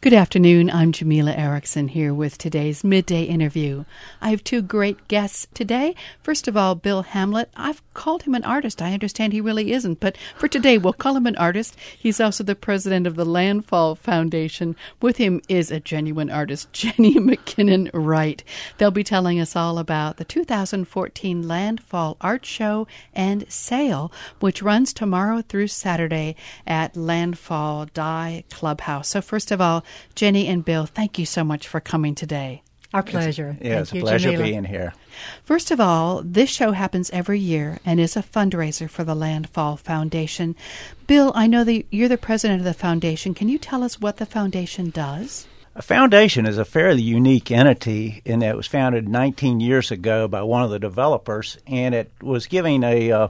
Good afternoon. I'm Jamila Erickson here with today's Midday Interview. I have two great guests today. First of all, Bill Hamlet. I've called him an artist. I understand he really isn't, but for today we'll call him an artist. He's also the president of the Landfall Foundation. With him is a genuine artist, Jenny McKinnon Wright. They'll be telling us all about the 2014 Landfall Art Show and Sale, which runs tomorrow through Saturday at Landfall Die Clubhouse. So first of all, Jenny and Bill, thank you so much for coming today. Our pleasure. It's a pleasure Jamila. being here. First of all, this show happens every year and is a fundraiser for the Landfall Foundation. Bill, I know that you're the president of the foundation. Can you tell us what the foundation does? A foundation is a fairly unique entity in that it was founded 19 years ago by one of the developers, and it was giving a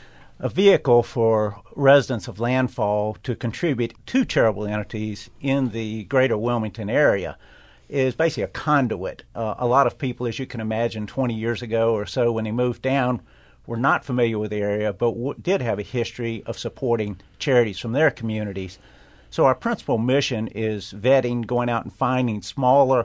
vehicle for residents of Landfall to contribute to charitable entities in the greater Wilmington area. It is basically a conduit. A lot of people, as you can imagine, 20 years ago or so when they moved down, were not familiar with the area, but did have a history of supporting charities from their communities. So our principal mission is vetting, going out and finding smaller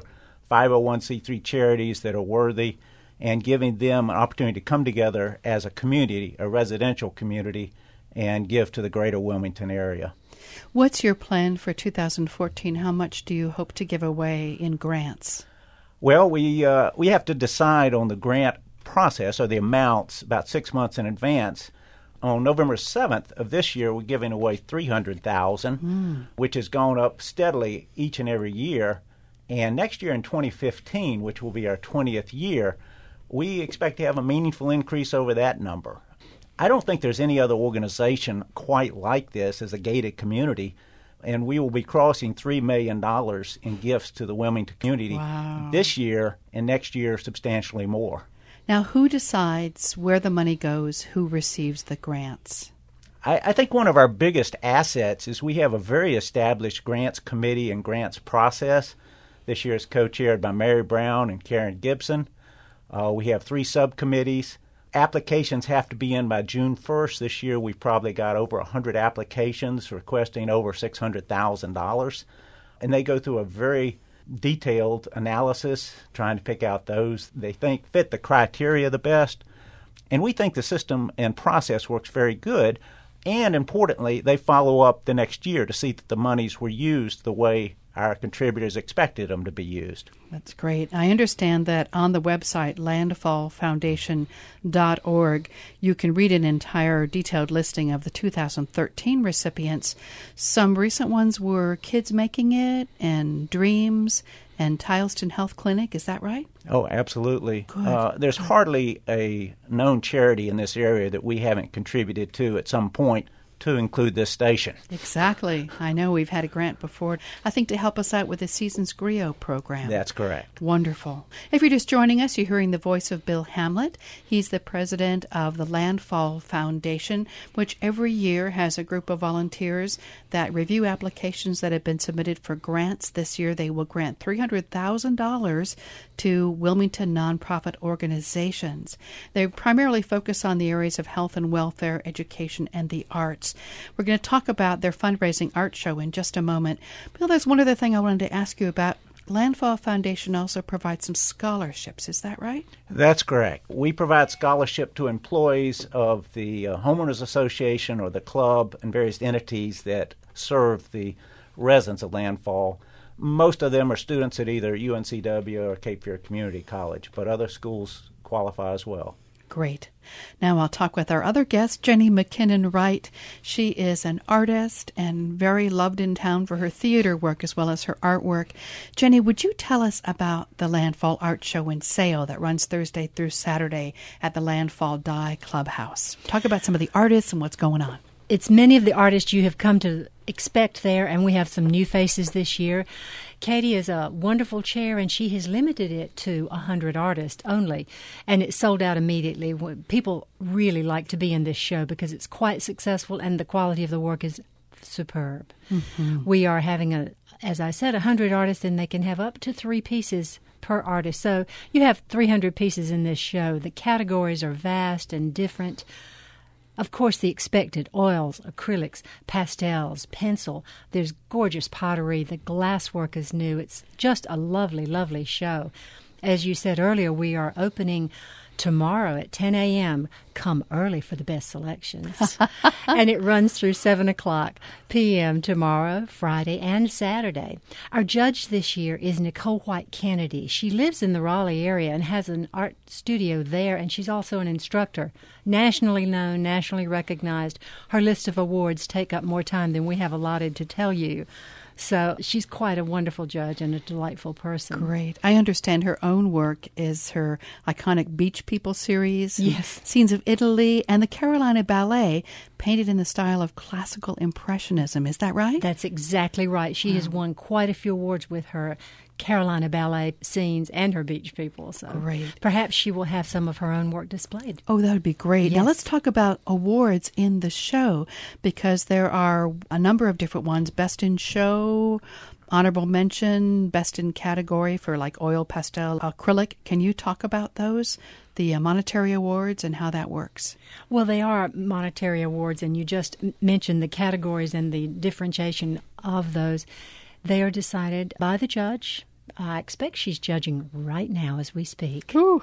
501c3 charities that are worthy and giving them an opportunity to come together as a community, a residential community, and give to the greater Wilmington area. What's your plan for 2014? How much do you hope to give away in grants? Well, we have to decide on the grant process or the amounts about 6 months in advance. On November 7th of this year, we're giving away $300,000, which has gone up steadily each and every year. And next year in 2015, which will be our 20th year, we expect to have a meaningful increase over that number. I don't think there's any other organization quite like this as a gated community, and we will be crossing $3 million in gifts to the Wilmington community this year, and next year substantially more. Now, who decides where the money goes, who receives the grants? I think one of our biggest assets is we have a very established grants committee and grants process. This year is co-chaired by Mary Brown and Karen Gibson. We have 3 subcommittees. Applications have to be in by June 1st. This year we've probably got over 100 applications requesting over $600,000. And they go through a very detailed analysis trying to pick out those they think fit the criteria the best. And we think the system and process works very good. And importantly, they follow up the next year to see that the monies were used the way our contributors expected them to be used. That's great. I understand that on the website, landfallfoundation.org, you can read an entire detailed listing of the 2013 recipients. Some recent ones were Kids Making It and Dreams and Tileston Health Clinic. Is that right? Oh, absolutely. Good. There's hardly a known charity in this area that we haven't contributed to at some point to include this station. Exactly. I know we've had a grant before, I think to help us out with the Seasons Griot program. That's correct. Wonderful. If you're just joining us, you're hearing the voice of Bill Hamlet. He's the president of the Landfall Foundation, which every year has a group of volunteers that review applications that have been submitted for grants. This year they will grant $300,000 to Wilmington nonprofit organizations. They primarily focus on the areas of health and welfare, education, and the arts. We're going to talk about their fundraising art show in just a moment. Bill, there's one other thing I wanted to ask you about. Landfall Foundation also provides some scholarships. Is that right? That's correct. We provide scholarship to employees of the Homeowners Association or the club and various entities that serve the residents of Landfall. Most of them are students at either UNCW or Cape Fear Community College, but other schools qualify as well. Great. Now I'll talk with our other guest, Jenny McKinnon Wright. She is an artist and very loved in town for her theater work as well as her artwork. Jenny, would you tell us about the Landfall Art Show and Sale that runs Thursday through Saturday at the Landfall Die Clubhouse? Talk about some of the artists and what's going on. It's many of the artists you have come to expect there, and we have some new faces this year. Katie is a wonderful chair, and she has limited it to 100 artists only, and it sold out immediately. People really like to be in this show because it's quite successful, and the quality of the work is superb. Mm-hmm. We are having, as I said, 100 artists, and they can have up to 3 pieces per artist. So you have 300 pieces in this show. The categories are vast and different. Of course, the expected oils, acrylics, pastels, pencil. There's gorgeous pottery. The glasswork is new. It's just a lovely, lovely show. As you said earlier, we are opening tomorrow at 10 a.m. Come early for the best selections. And it runs through 7 o'clock p.m. tomorrow, Friday, and Saturday. Our judge this year is Nicole White Kennedy. She lives in the Raleigh area and has an art studio there, and she's also an instructor. Nationally known, nationally recognized. Her list of awards take up more time than we have allotted to tell you. So she's quite a wonderful judge and a delightful person. Great. I understand her own work is her iconic Beach People series. Yes. Scenes of Italy and the Carolina Ballet, painted in the style of classical impressionism. Is that right? That's exactly right. She has won quite a few awards with her Carolina Ballet scenes and her Beach People. So great. Perhaps she will have some of her own work displayed. Oh, that would be great. Yes. Now let's talk about awards in the show, because there are a number of different ones. Best in Show, honorable mention, best in category for like oil, pastel, acrylic. Can you talk about those, the monetary awards, and how that works? Well, they are monetary awards, and you just mentioned the categories and the differentiation of those. They are decided by the judge. I expect she's judging right now as we speak. Ooh.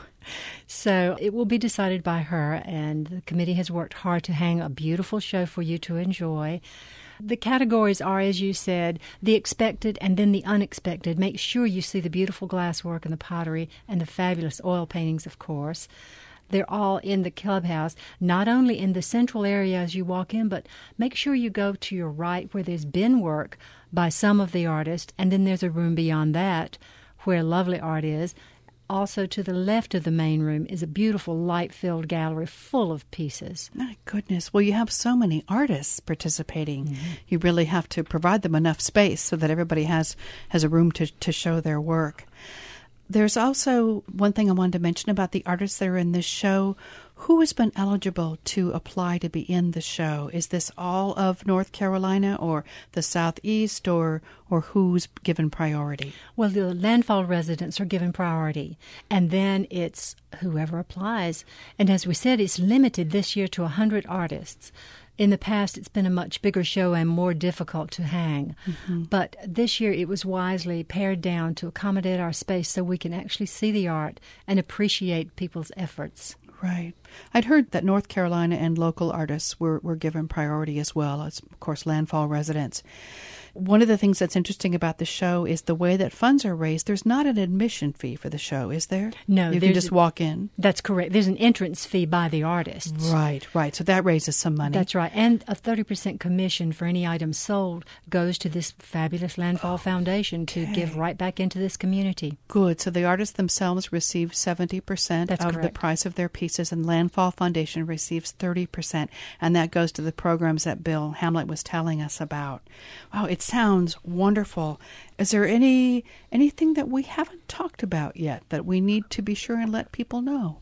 So it will be decided by her, and the committee has worked hard to hang a beautiful show for you to enjoy. The categories are, as you said, the expected and then the unexpected. Make sure you see the beautiful glasswork and the pottery and the fabulous oil paintings, of course. They're all in the clubhouse, not only in the central area as you walk in, but make sure you go to your right where there's been work by some of the artists, and then there's a room beyond that where lovely art is. Also to the left of the main room is a beautiful light-filled gallery full of pieces. My goodness. Well, you have so many artists participating. Mm-hmm. You really have to provide them enough space so that everybody has a room to show their work. There's also one thing I wanted to mention about the artists that are in this show. Who has been eligible to apply to be in the show? Is this all of North Carolina or the Southeast, or who's given priority? Well, the landfall residents are given priority, and then it's whoever applies. And as we said, it's limited this year to 100 artists. In the past, it's been a much bigger show and more difficult to hang. Mm-hmm. But this year, it was wisely pared down to accommodate our space so we can actually see the art and appreciate people's efforts. Right. I'd heard that North Carolina and local artists were given priority as well as, of course, landfall residents. One of the things that's interesting about the show is the way that funds are raised. There's not an admission fee for the show, is there? No. You can just walk in? That's correct. There's an entrance fee by the artists. Right. So that raises some money. That's right. And a 30% commission for any item sold goes to this fabulous Landfall Foundation to give right back into this community. Good. So the artists themselves receive 70% That's of correct. the price of their pieces, and Landfall Foundation receives 30%. And that goes to the programs that Bill Hamlet was telling us about. Wow, it sounds wonderful. Is there anything that we haven't talked about yet that we need to be sure and let people know?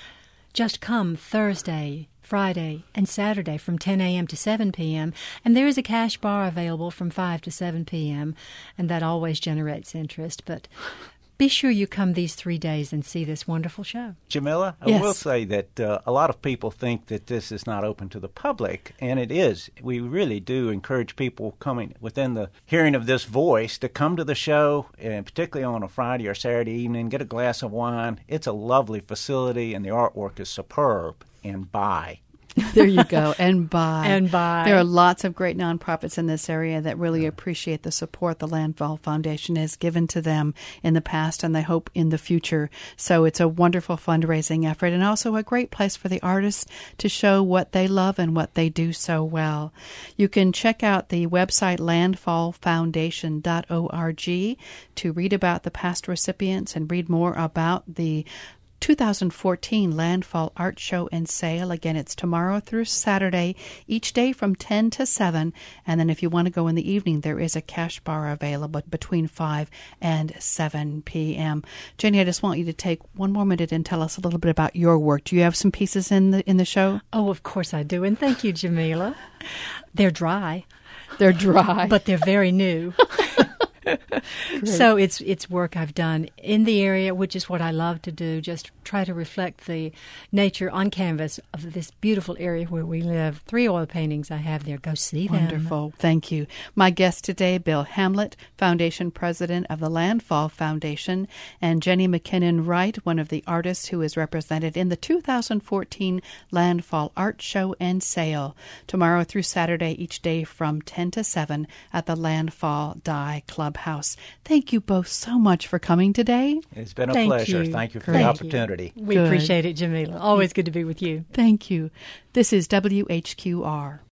Just come Thursday, Friday, and Saturday from 10 a.m. to 7 p.m., and there is a cash bar available from 5 to 7 p.m., and that always generates interest. But be sure you come these 3 days and see this wonderful show. Jamila, Yes. I will say that a lot of people think that this is not open to the public, and it is. We really do encourage people coming within the hearing of this voice to come to the show, and particularly on a Friday or Saturday evening, get a glass of wine. It's a lovely facility, and the artwork is superb. And buy. There you go. And buy. And buy. There are lots of great nonprofits in this area that really appreciate the support the Landfall Foundation has given to them in the past, and they hope in the future. So it's a wonderful fundraising effort, and also a great place for the artists to show what they love and what they do so well. You can check out the website landfallfoundation.org to read about the past recipients and read more about the 2014 Landfall Art Show and Sale. Again, it's tomorrow through Saturday, each day from 10 to 7. And then if you want to go in the evening, there is a cash bar available between 5 and 7 p.m. Jenny, I just want you to take one more minute and tell us a little bit about your work. Do you have some pieces in the show? Oh, of course I do. And thank you, Jamila. They're dry. They're dry. But they're very new. So it's work I've done in the area, which is what I love to do, just try to reflect the nature on canvas of this beautiful area where we live. 3 oil paintings I have there. Go see them. Wonderful. Thank you. My guest today, Bill Hamlet, Foundation President of the Landfall Foundation, and Jenny McKinnon Wright, one of the artists who is represented in the 2014 Landfall Art Show and Sale. Tomorrow through Saturday, each day from 10 to 7 at the Landfall Dye Clubhouse. Thank you both so much for coming today. It's been a Thank pleasure. you. Thank you for Thank the you. opportunity. We Good. appreciate it, Jamila. Always good to be with you. Thank you. This is WHQR.